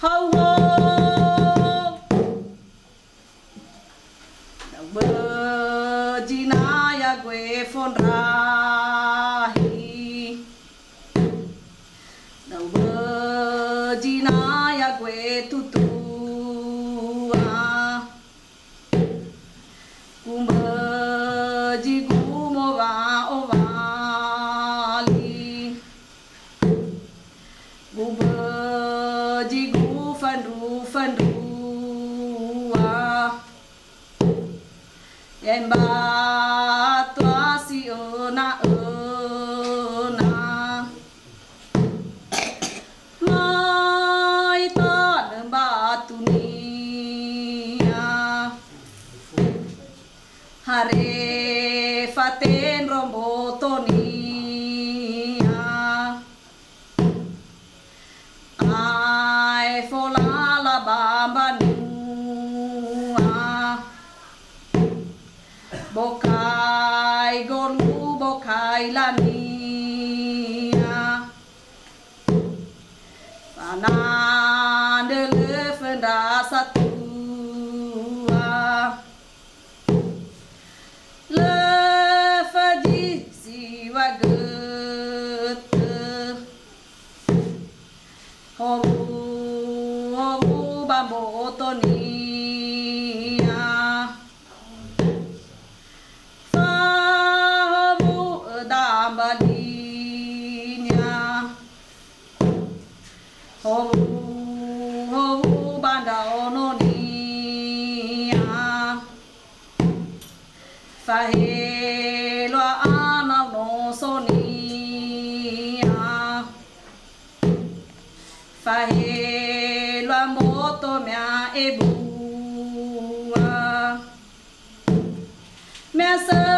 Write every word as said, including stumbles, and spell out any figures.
hầu hầu bơ chi na ya quê phôn ra hi đầu bơ chi na ya quê tu tu a cum bơ chi cu mô va ô va li gu bơ chi gu phân ru phân ru a em ba toa si ơ na ơ na mai ta đừng ba tu ni a hare faten rombo to ni a ai fo la la bamba nu a bokai golu bokai la ni a pana de le fenda satu a le fadi si wa gut ho ho bambo to ni a fa mu đam ba đi nha ho ho ban đầu nó đi a fa he lo a na no so ni a fa he lo mo to mya e bu a mẹ sơ